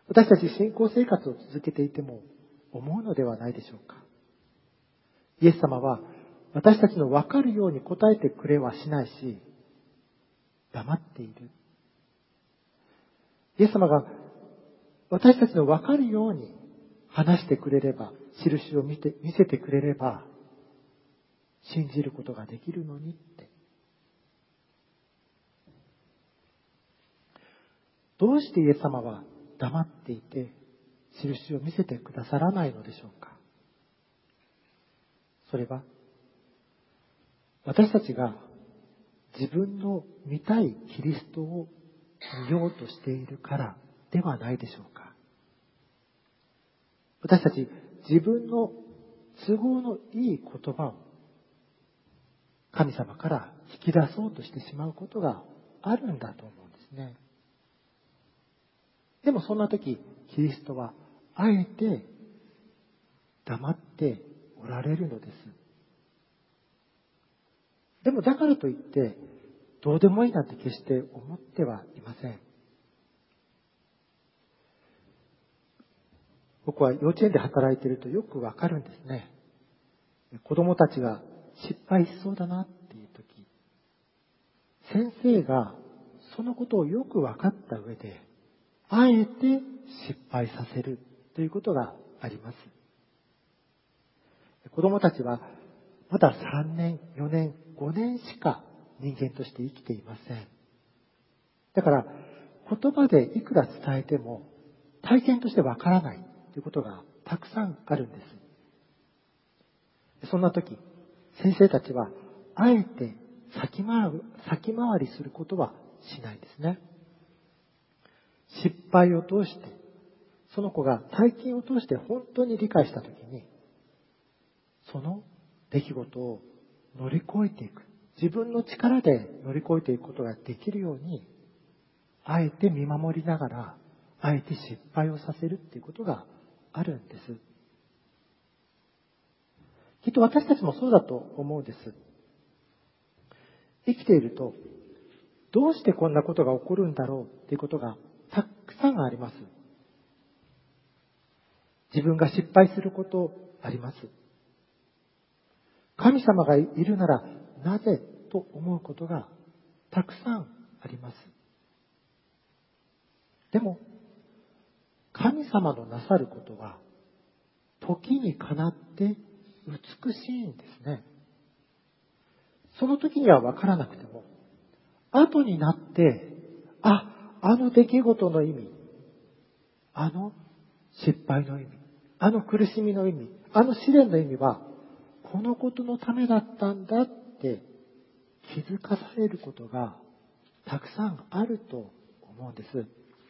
私たち信仰生活を続けていても思うのではないでしょうか。イエス様は私たちの分かるように答えてくれはしないし、黙っている。イエス様が私たちの分かるように話してくれれば、印を見せてくれれば、信じることができるのにって。どうしてイエス様は黙っていて、印を見せてくださらないのでしょうか。それは、私たちが自分の見たいキリストを見ようとしているからではないでしょうか。私たち自分の都合のいい言葉を神様から引き出そうとしてしまうことがあるんだと思うんですね。でもそんな時、キリストはあえて黙っておられるのです。でもだからといってどうでもいいなんて決して思ってはいません。僕は幼稚園で働いているとよくわかるんですね。子供たちが失敗しそうだなっていう時、先生がそのことをよく分かった上で、あえて失敗させるということがあります。子供たちはまだ3年、4年、5年しか人間として生きていません。だから言葉でいくら伝えても体験としてわからないということがたくさんあるんです。そんな時、先生たちはあえて先回りすることはしないんですね。失敗を通して、その子が体験を通して本当に理解した時に、その出来事を乗り越えていく、自分の力で乗り越えていくことができるように、あえて見守りながら、あえて失敗をさせるっていうことがあるんです。きっと私たちもそうだと思うんです。生きていると、どうしてこんなことが起こるんだろうっていうことがたくさんあります。自分が失敗することあります。神様がいるならなぜと思うことがたくさんあります。でも、神様のなさることは時にかなって美しいんですね。その時には分からなくても、後になって、あの出来事の意味、あの失敗の意味、あの苦しみの意味、あの試練の意味は、このことのためだったんだって気づかされることがたくさんあると思うんです。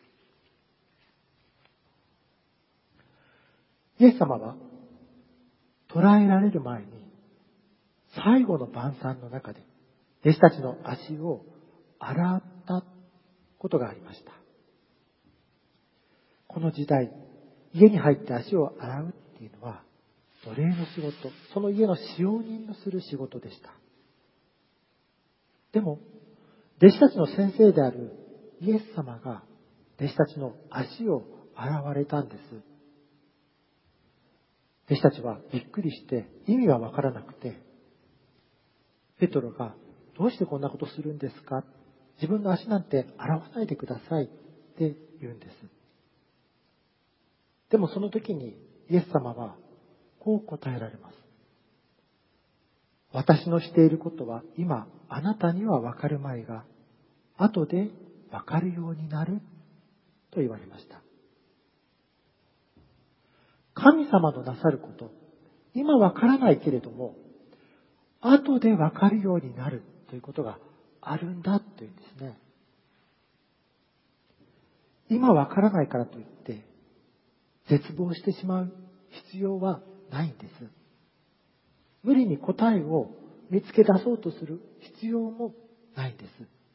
イエス様は捕らえられる前に最後の晩餐の中で弟子たちの足を洗ったことがありました。この時代、家に入って足を洗うっていうのは奴隷の仕事、その家の使用人のする仕事でした。でも、弟子たちの先生であるイエス様が弟子たちの足を洗われたんです。弟子たちはびっくりして意味がわからなくて、ペトロがどうしてこんなことするんですか？自分の足なんて洗わないでくださいって言うんです。でもその時にイエス様はこう答えられます。私のしていることは今あなたにはわかるまいが、後でわかるようになると言われました。神様のなさること、今わからないけれども、後でわかるようになるということがあるんだというんですね。今わからないからといって、絶望してしまう必要はないんです。無理に答えを見つけ出そうとする必要もないんです。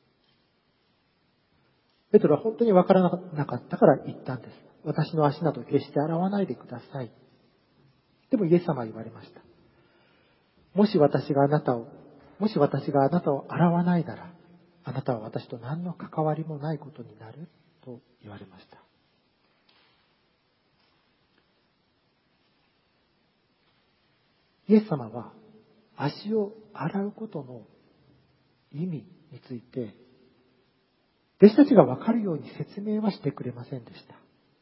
ペトロは本当にわからなかったから言ったんです。私の足など決して洗わないでください。でもイエス様は言われました。もし私があなたを洗わないなら、あなたは私と何の関わりもないことになると言われました。 イエス様は足を洗うことの意味について、弟子たちが分かるように説明はしてくれませんでした。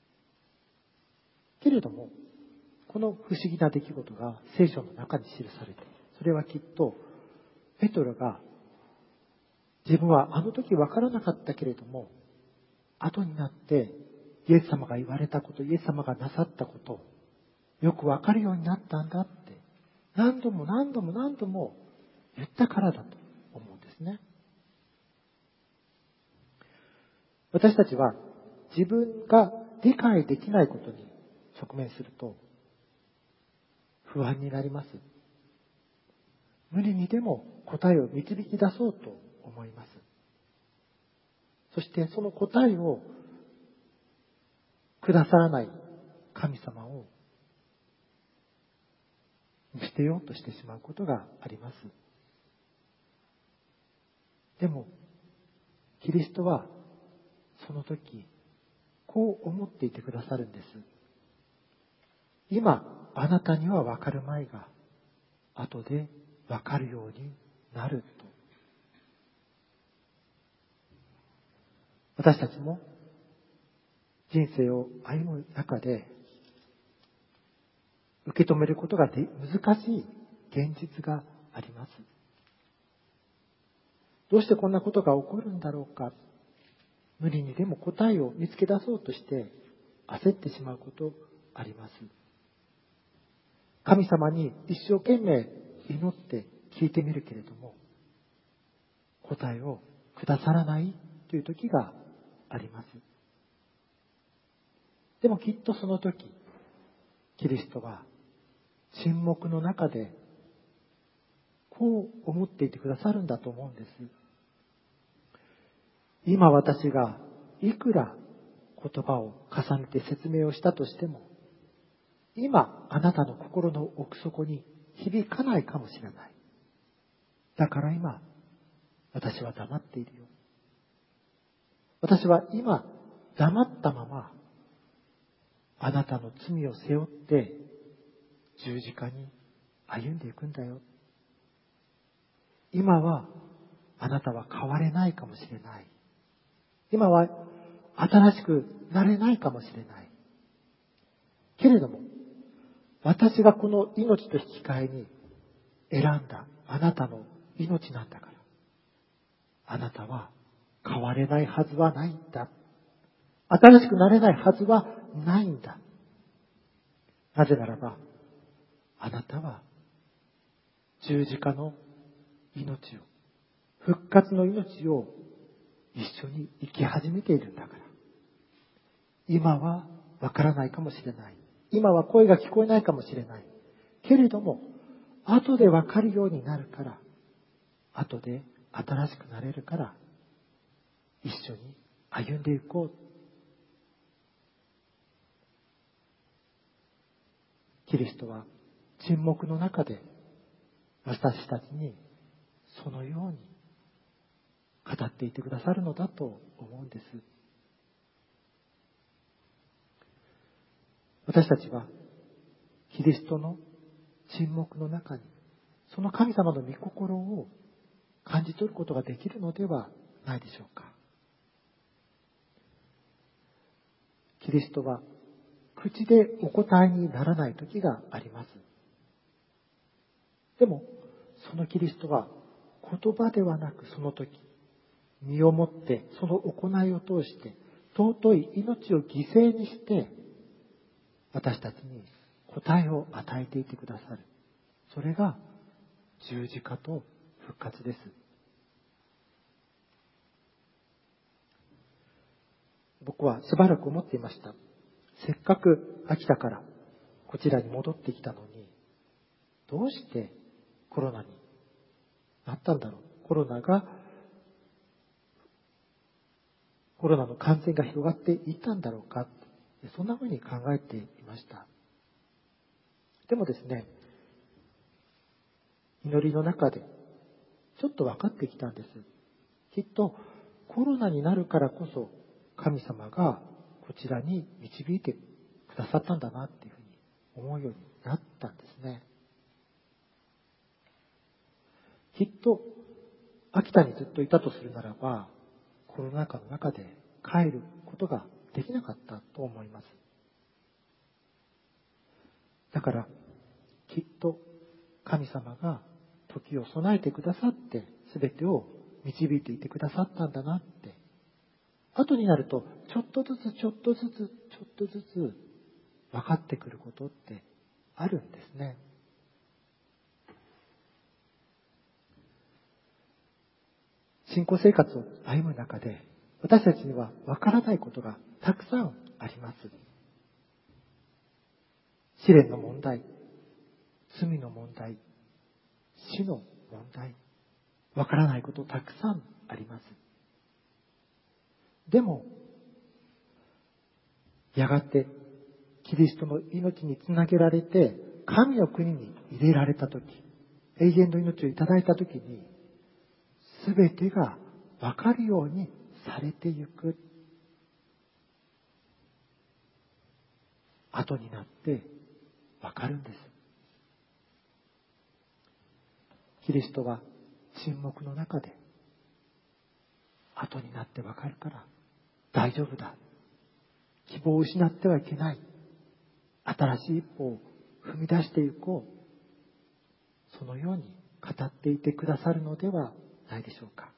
けれども、この不思議な出来事が聖書の中に記されている。それはきっと、ペトロが自分はあの時分からなかったけれども、後になってイエス様が言われたこと、イエス様がなさったこと、よく分かるようになったんだって、何度も言ったからだと思うんですね。私たちは自分が理解できないことに直面すると不安になります。無理にでも答えを導き出そうと思います。そしてその答えをくださらない神様を捨てようとしてしまうことがあります。でも、キリストはその時、こう思っていてくださるんです。今、あなたには分かるまいが、後で分かるようになると。私たちも人生を歩む中で、受け止めることが難しい現実があります。どうしてこんなことが起こるんだろうか。無理にでも答えを見つけ出そうとして焦ってしまうことあります。神様に一生懸命祈って聞いてみるけれども、答えをくださらないという時があります。でもきっとその時、キリストは沈黙の中でこう思っていてくださるんだと思うんです。今私がいくら言葉を重ねて説明をしたとしても、今あなたの心の奥底に響かないかもしれない。だから今私は黙っているよ。私は今黙ったままあなたの罪を背負って十字架に歩んでいくんだよ。今はあなたは変われないかもしれない。今は新しくなれないかもしれない。けれども、私がこの命と引き換えに選んだあなたの命なんだから、あなたは変われないはずはないんだ。新しくなれないはずはないんだ。なぜならば、あなたは十字架の命を、復活の命を一緒に生き始めているんだから。今はわからないかもしれない。今は声が聞こえないかもしれない。けれども、後でわかるようになるから、後で新しくなれるから、一緒に歩んでいこう。キリストは沈黙の中で私たちにそのように語っていてくださるのだと思うんです。私たちはキリストの沈黙の中にその神様の御心を感じ取ることができるのではないでしょうか。キリストは口でお答えにならない時があります。でもそのキリストは言葉ではなくその時身をもってその行いを通して尊い命を犠牲にして私たちに答えを与えていてくださる。それが十字架と復活です。僕はしばらく思っていました。せっかく秋田からこちらに戻ってきたのに、どうしてコロナになったんだろう。コロナの感染が広がっていったんだろうか。そんなふうに考えていました。でもですね、祈りの中でちょっと分かってきたんです。きっとコロナになるからこそ神様がこちらに導いてくださったんだなっていうふうに思うようになったんですね。 きっと秋田にずっといたとするならば、コロナ禍の中で帰ることができなかったと思います。だから、きっと神様が時を備えてくださって、すべてを導いていてくださったんだなって、後になると、ちょっとずつ分かってくることってあるんですね。信仰生活を歩む中で、私たちには分からないことがたくさんあります。試練の問題、罪の問題、死の問題、分からないことたくさんあります。でも、やがてキリストの命につなげられて、神の国に入れられたとき、永遠の命をいただいたときに、すべてが分かるようにされてゆく。後になって分かるんです。キリストは沈黙の中で、後になって分かるから大丈夫だ。希望を失ってはいけない。新しい一歩を踏み出していこう。そのように語っていてくださるのではないでしょうか。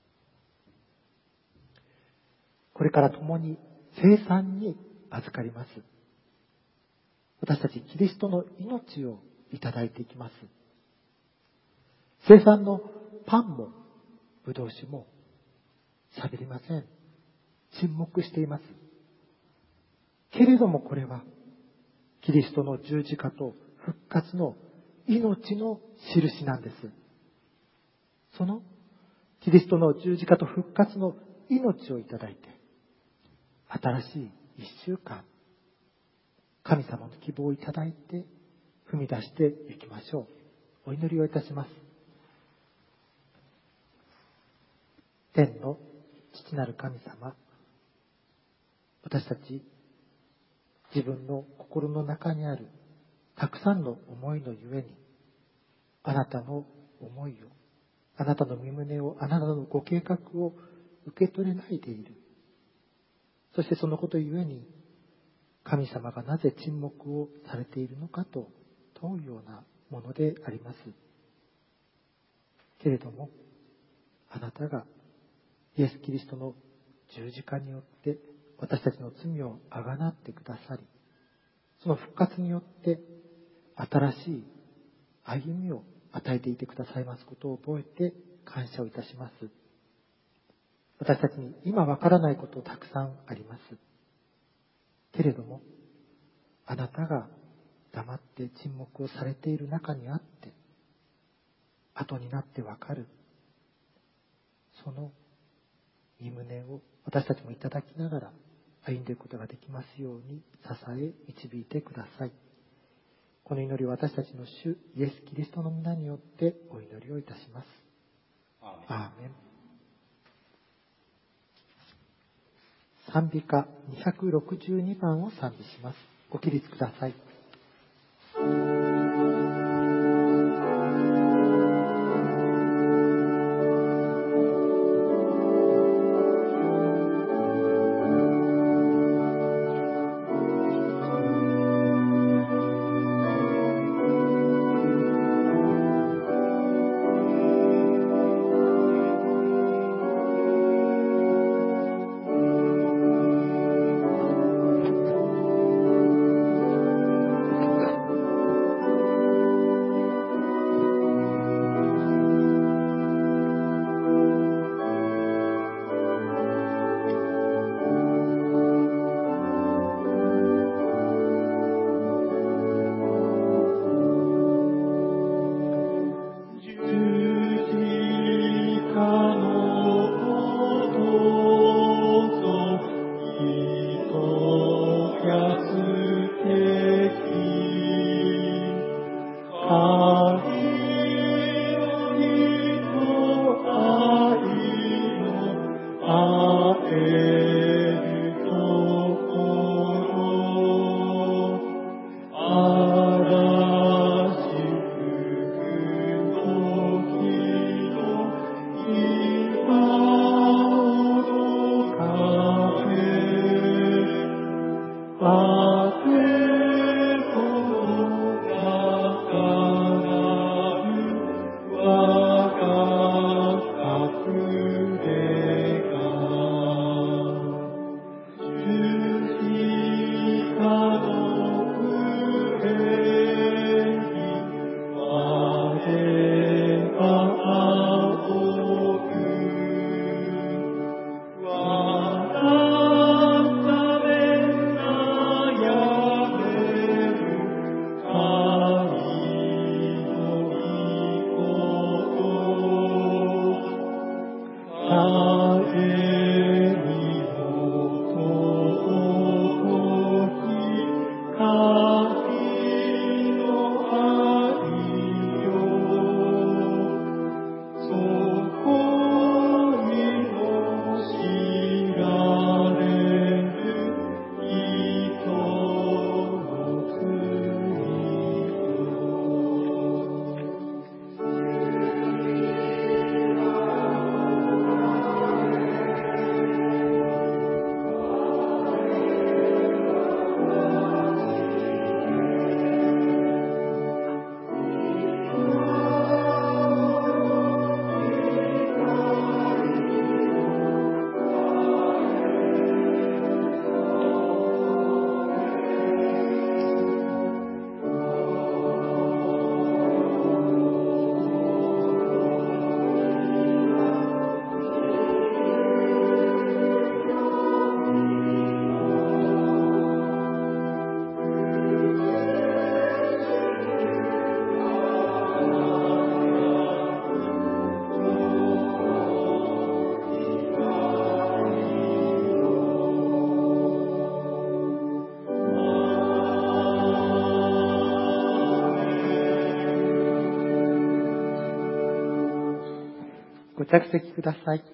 これから共に聖餐に預かります。私たちキリストの命をいただいていきます。聖餐のパンもブドウ酒も喋りません。沈黙しています。けれどもこれはキリストの十字架と復活の命の印なんです。そのキリストの十字架と復活の命をいただいて、新しい一週間、神様の希望をいただいて踏み出していきましょう。お祈りをいたします。天の父なる神様、私たち自分の心の中にあるたくさんの思いのゆえに、あなたの思いを、あなたの御胸を、あなたのご計画を受け取れないでいる。そしてそのことゆえに、神様がなぜ沈黙をされているのかと問うようなものであります。けれども、あなたがイエス・キリストの十字架によって私たちの罪をあがなってくださり、その復活によって新しい歩みを与えていてくださいますことを覚えて感謝をいたします。私たちに今わからないことたくさんあります。けれども、あなたが黙って沈黙をされている中にあって、後になってわかる、その御胸を私たちもいただきながら歩んでいくことができますように支え導いてください。この祈りを私たちの主イエス・キリストの皆によってお祈りをいたします。アーメン。賛美歌262番を賛美します。ご起立ください。 ご着席ください。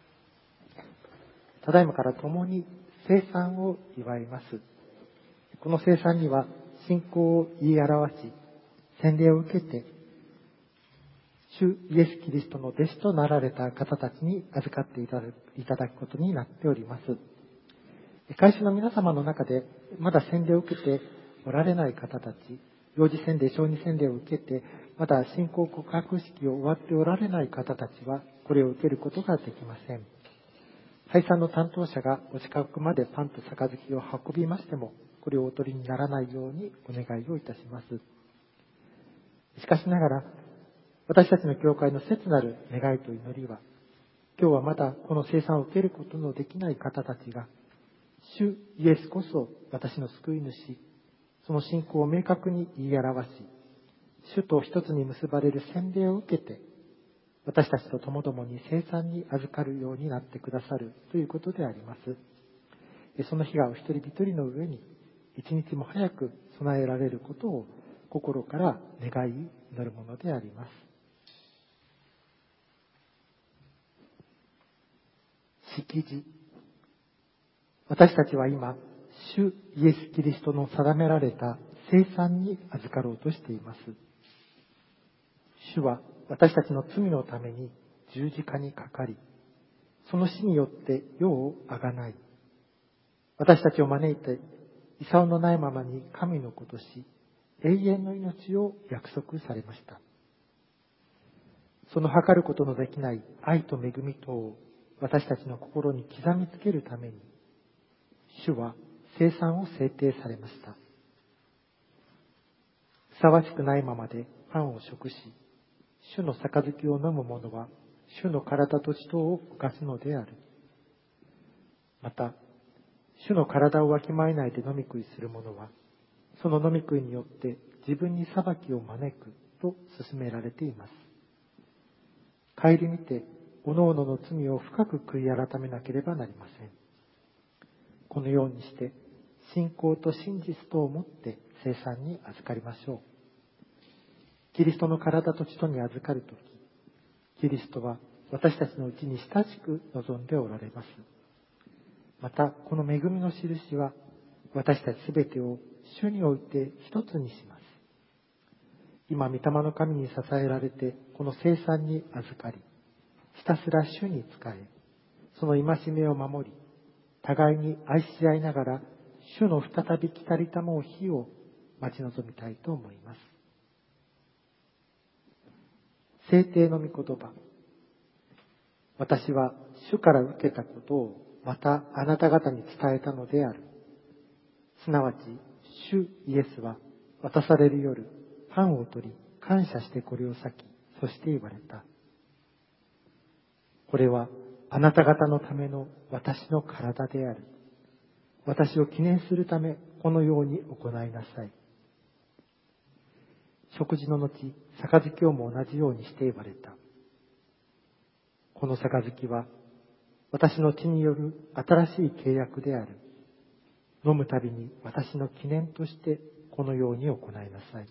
ただいまから共に聖餐を祝います。この聖餐には信仰を言い表し、洗礼を受けて、主イエス・キリストの弟子となられた方たちに預かっていただくことになっております。会衆の皆様の中でまだ洗礼を受けておられない方たち、幼児洗礼、小児洗礼を受けて、まだ信仰告白式を終わっておられない方たちは、これを受けることができません。配膳の担当者がお近くまでパンと杯を運びましても、これをお取りにならないようにお願いをいたします。しかしながら、私たちの教会の切なる願いと祈りは、今日はまだこの聖餐を受けることのできない方たちが、主イエスこそ私の救い主、その信仰を明確に言い表し、主と一つに結ばれる洗礼を受けて、私たちと共々に聖餐に預かるようになってくださるということであります。その日がお一人一人の上に一日も早く備えられることを心から願い祈るものであります。式辞。私たちは今、主イエス・キリストの定められた聖餐に預かろうとしています。主は私たちの罪のために十字架にかかり、その死によって世をあがない、私たちを招いて功のないままに神の子とし、永遠の命を約束されました。その計ることのできない愛と恵みとを私たちの心に刻みつけるために、主は聖餐を制定されました。ふさわしくないままでパンを食し、主の杯を飲む者は主の体と血とを犯すのである。また、主の体をわきまえないで飲み食いする者は、その飲み食いによって自分に裁きを招くと勧められています。顧みて、おのおのの罪を深く悔い改めなければなりません。このようにして、信仰と真実とをもって聖餐に預かりましょう。キリストの体と血とに預かるとき、キリストは私たちのうちに親しく望んでおられます。また、この恵みの印は、私たちすべてを主において一つにします。今、御霊の神に支えられて、この聖餐に預かり、ひたすら主に仕え、その戒めを守り、互いに愛し合いながら、 主の再び来たりたもう日を待ち望みたいと思います。聖帝の御言葉。私は主から受けたことをまたあなた方に伝えたのである。すなわち、主イエスは渡される夜、パンを取り、感謝してこれを裂き、そして言われた。これはあなた方のための私の体である。私を記念するため、このように行いなさい。食事の後、杯をも同じようにして言われた。この杯は、私の血による新しい契約である。飲むたびに私の記念としてこのように行いなさい。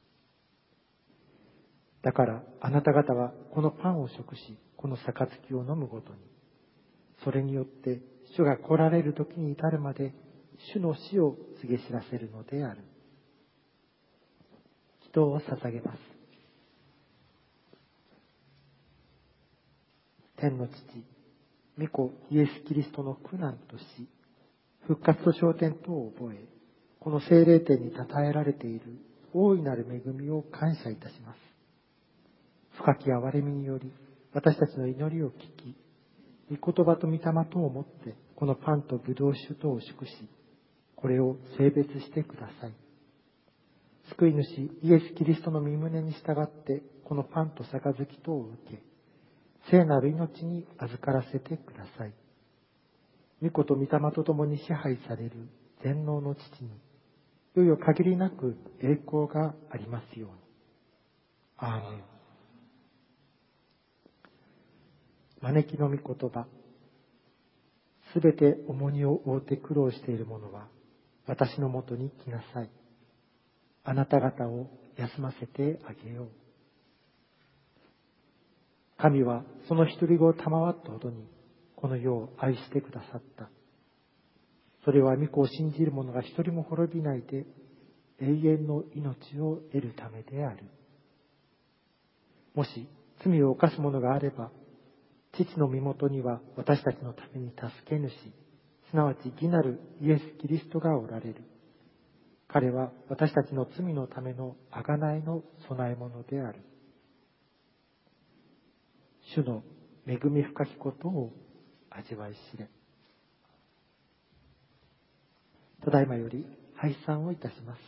だからあなた方はこのパンを食し、この杯を飲むごとに、それによって主が来られる時に至るまで主の死を告げ知らせるのである。祈祷を捧げます。天の父、御子イエス・キリストの苦難と死、復活と昇天とを覚え、この聖霊典に称えられている大いなる恵みを感謝いたします。深き憐れみにより、私たちの祈りを聞き、御言葉と御霊とをもって、このパンと葡萄酒とを祝し、これを聖別してください。救い主イエス・キリストの御胸に従って、このパンと杯とを受け、聖なる命に預からせてください。御子と御霊と共に支配される全能の父に、いよいよ限りなく栄光がありますように。アーメン。招きの御言葉。すべて重荷を負うて苦労している者は、私のもとに来なさい。あなた方を休ませてあげよう。神はその独り子を賜ったほどに、この世を愛してくださった。それは御子を信じる者が一人も滅びないで、永遠の命を得るためである。もし罪を犯す者があれば、父の身元には私たちのために助け主、すなわち義なるイエス・キリストがおられる。彼は私たちの罪のための贖いの備え物である。主の恵み深きことを味わい知れ。ただいまより拝賛をいたします。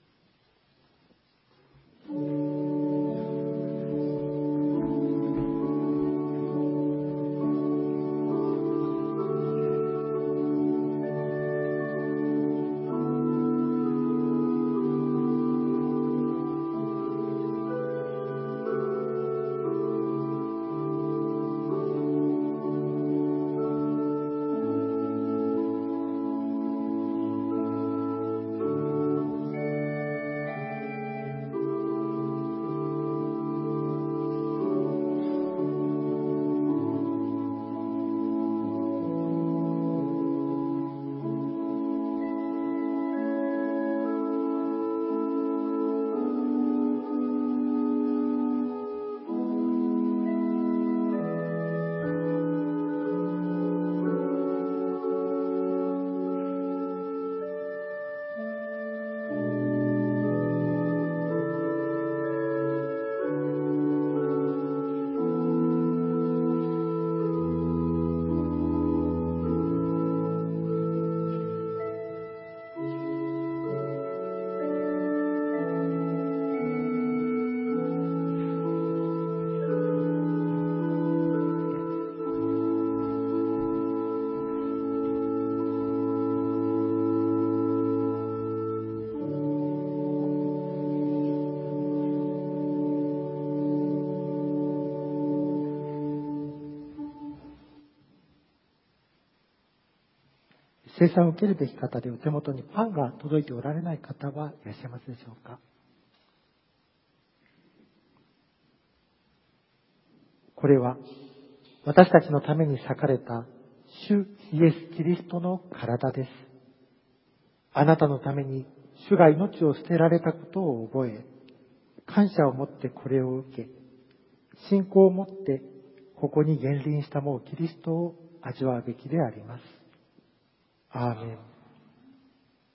聖餐を受けるべき方でお手元にパンが届いておられない方はいらっしゃいますでしょうか。これは私たちのために裂かれた主イエス・キリストの体です。あなたのために主が命を捨てられたことを覚え、感謝を持ってこれを受け、信仰を持ってここに現臨したもうキリストを味わうべきであります。アーメン。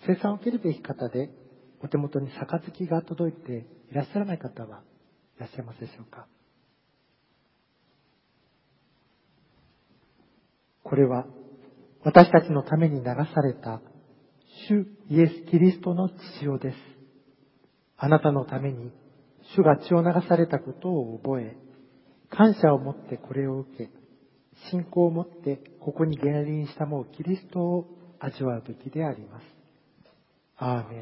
生産を受けるべき方で、お手元に杯が届いていらっしゃらない方はいらっしゃいますでしょうか。これは私たちのために流された主イエス・キリストの血潮です。あなたのために主が血を流されたことを覚え、感謝を持ってこれを受け、信仰を持ってここに原臨したもうキリストを味わうべきであります。アーメン。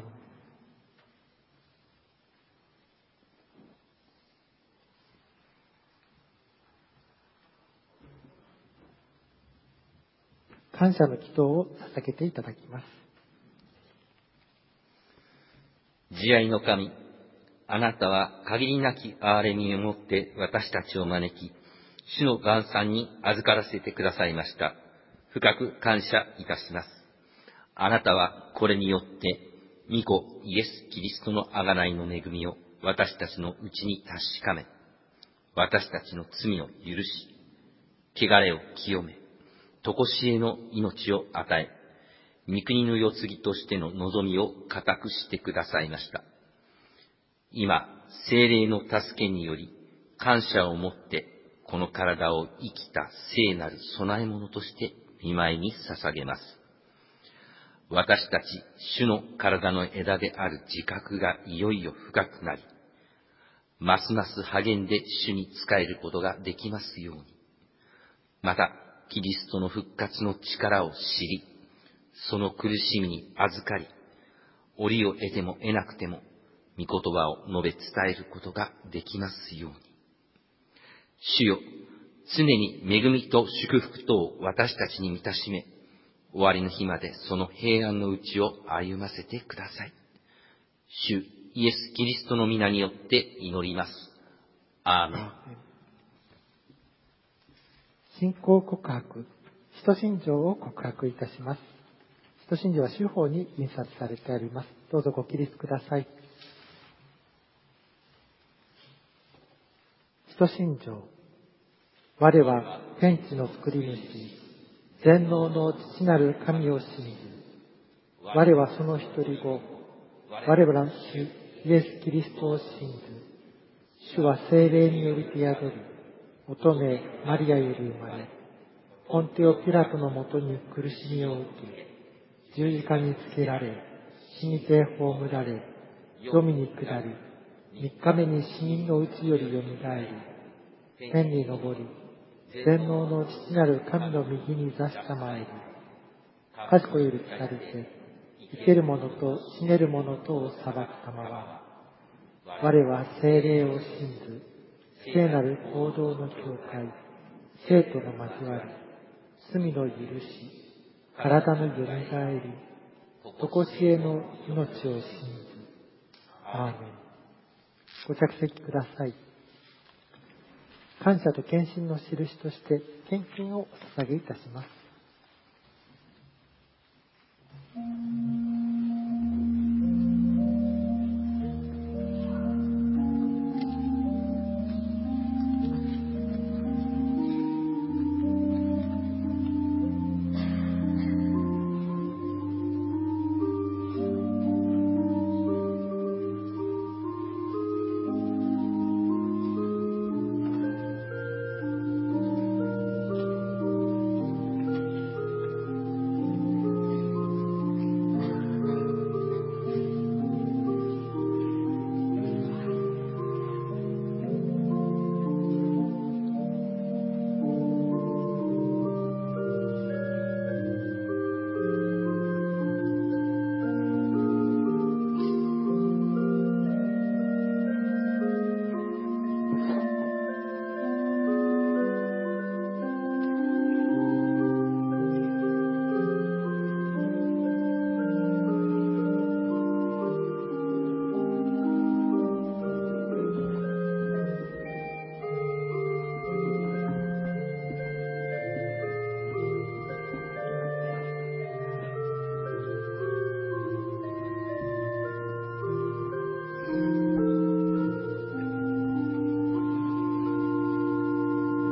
感謝の祈祷を捧げていただきます。 慈愛の神、あなたは限りなき憐れみをもって私たちを招き、主の晩餐に預からせてくださいました。深く感謝いたします。あなたはこれによって、御子イエス・キリストの贖いの恵みを私たちのうちに確かめ、私たちの罪を許し、汚れを清め、常しえの命を与え、御国の世継ぎとしての望みを固くしてくださいました。今、聖霊の助けにより、感謝をもって、この体を生きた聖なる供え物として御前に捧げます。私たち、主の体の枝である自覚がいよいよ深くなり、ますます励んで主に仕えることができますように。また、キリストの復活の力を知り、その苦しみに預かり、折を得ても得なくても、御言葉を述べ伝えることができますように。主よ、常に恵みと祝福とを私たちに満たしめ、終わりの日までその平安のうちを歩ませてください。主イエス・キリストの皆によって祈ります。アーメン。 信仰告白、使徒信条を告白いたします。使徒信条は手法に印刷されてあります。どうぞご起立ください。使徒信条。我は天地の作り主、全能の父なる神を信ず。我はその一人子、我ら主イエス・キリストを信ず。主は聖霊によりて宿り、乙女マリアより生まれ、ポンテオ・ピラトのもとに苦しみを受け、十字架につけられ、死にて葬られ、黄泉に下り、3日目に死人のうちよりよみがえり、天に昇り、全能の父なる神の右に座したまえり、賢より来たりて、生ける者と死ねる者とを裁く様は、我は聖霊を信ず、聖なる行動の教会、生徒の交わり、罪の許し、体のよみがえり、常しえの命を信ず。アーメン。ご着席ください。感謝と献身の印として献金をお捧げいたします。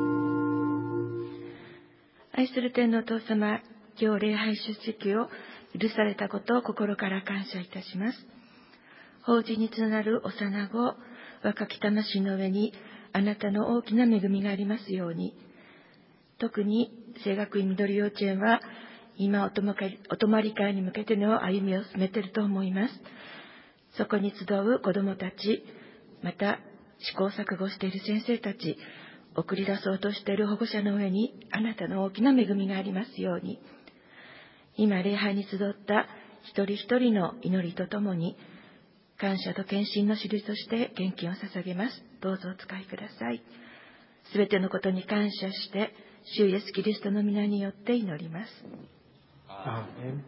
愛する天のお父様、今日礼拝出席を許されたことを心から感謝いたします。法事につながる幼子、若き魂の上にあなたの大きな恵みがありますように。特に聖学院緑幼稚園は今お泊まり会に向けての歩みを進めていると思います。そこに集う子どもたち、また試行錯誤している先生たち、送り出そうとしている保護者の上にあなたの大きな恵みがありますように。今礼拝に集った一人一人の祈りとともに、感謝と献身の印として献金を捧げます。どうぞお使いください。すべてのことに感謝して、主イエスキリストの皆によって祈ります。 アーメン。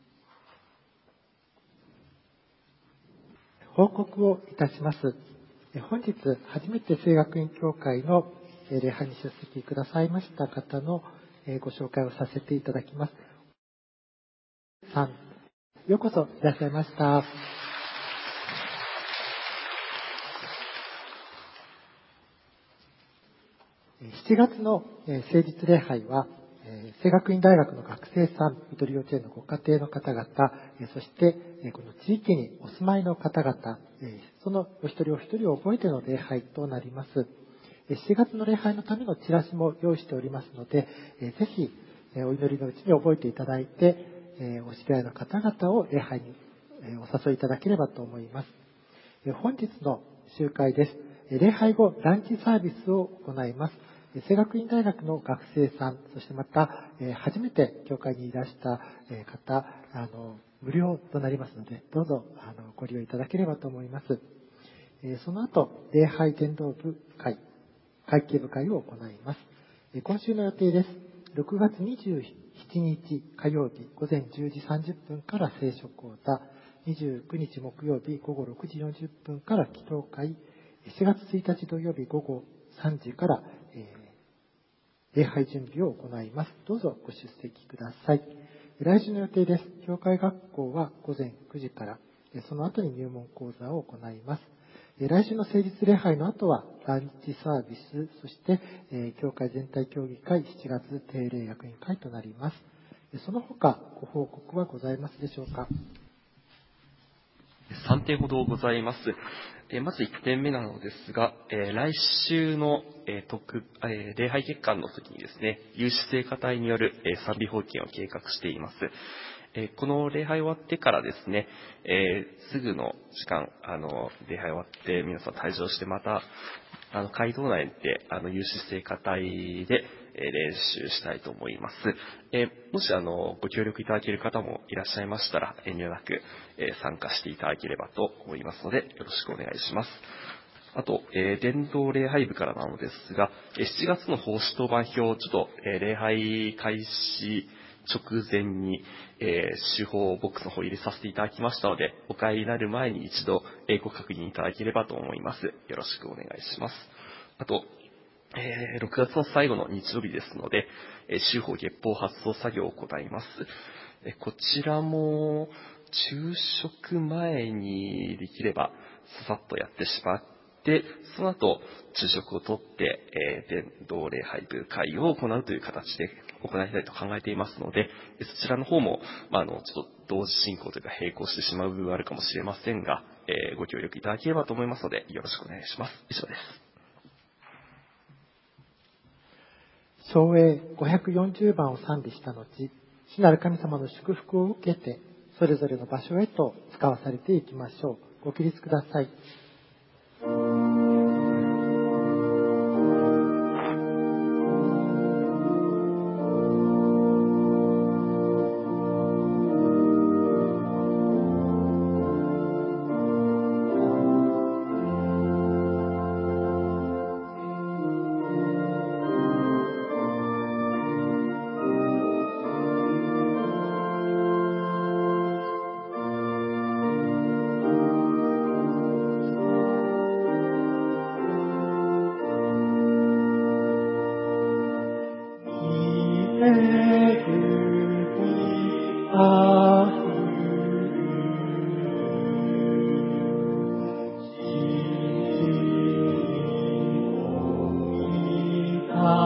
報告をいたします。本日初めて聖学院教会の礼拝に出席くださいました方のご紹介をさせていただきます。さん、ようこそいらっしゃいました。7月の聖日礼拝は、聖学院大学の学生さん、緑幼稚園のご家庭の方々、そしてこの地域にお住まいの方々、そのお一人お一人を覚えての礼拝となります。7月の礼拝のためのチラシも用意しておりますので、ぜひお祈りのうちに覚えていただいて、お知り合いの方々を礼拝にお誘いいただければと思います。本日の集会です。礼拝後、ランチサービスを行います。聖学院大学の学生さん、そしてまた、初めて教会にいらした方、無料となりますので、どうぞご利用いただければと思います。その後、礼拝伝道部会、会計部会を行います。今週の予定です。6月27日火曜日午前10時30分から聖書講座、29日木曜日午後6時40分から祈祷会、7月1日土曜日午後3時から、礼拝準備を行います。どうぞご出席ください。来週の予定です。教会学校は午前9時から、その後に入門講座を行います。来週の聖日礼拝の後はランチサービス、そして、教会全体協議会7月定例役員会となります。その他ご報告はございますでしょうか。 3点ほどございます。まず1点目なのですが、来週の、礼拝月間の時にですね、有志聖歌隊による、賛美奉献を計画しています。この礼拝終わってからですね、すぐの時間、礼拝終わって皆さん退場してまた、会堂内で、有志聖歌隊で、練習したいと思います。もしご協力いただける方もいらっしゃいましたら、遠慮なく、参加していただければと思いますので、よろしくお願いします。あと、伝道礼拝部からなのですが、7月の奉仕当番表をちょっと、礼拝開始直前に、手法ボックスの方入れさせていただきましたので、お帰りになる前に一度ご確認いただければと思います。よろしくお願いします。あと、6月の最後の日曜日ですので、週報月報発送作業を行います。こちらも、昼食前にできれば、ささっとやってしまって、その後、昼食をとって、伝道礼拝部会を行うという形で行いたいと考えていますので、そちらの方も、ちょっと同時進行というか並行してしまう部分はあるかもしれませんが、ご協力いただければと思いますので、よろしくお願いします。以上です。 唱詠540番を賛美した後、主なる神様の祝福を受けて、それぞれの場所へと使わされていきましょう。ご起立くだ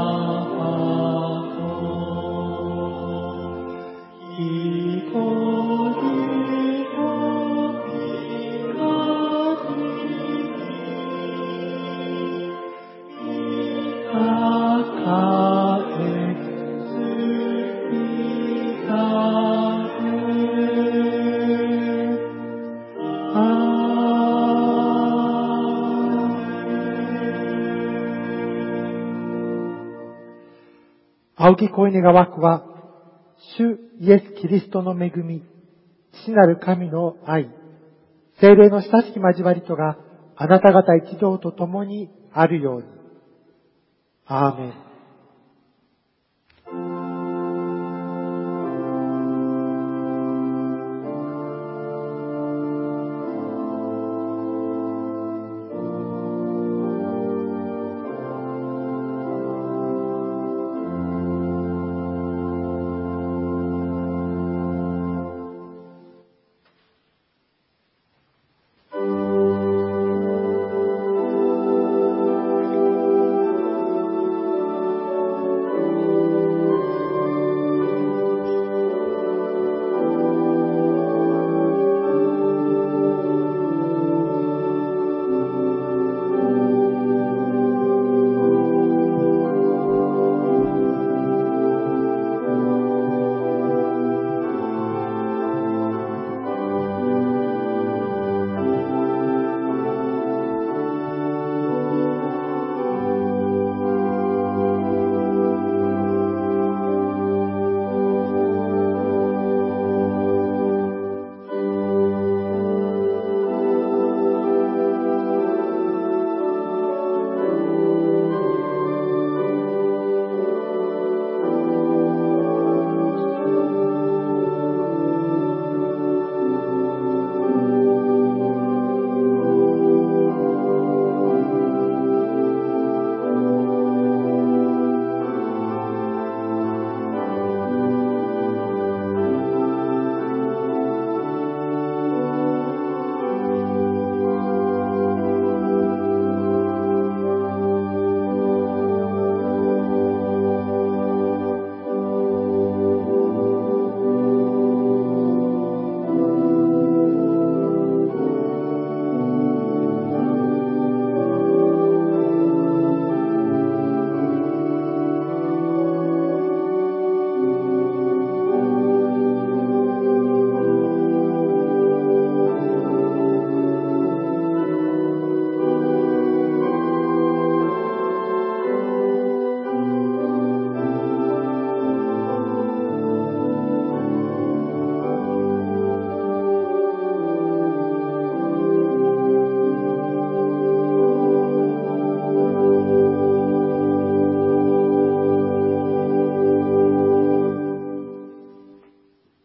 さい。Oh 青木恋願わくは、主イエス・キリストの恵み、父なる神の愛、聖霊の親しき交わりとがあなた方一同と共にあるように。アーメン。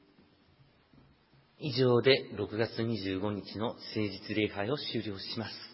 以上で6月25日の聖日礼拝を終了します。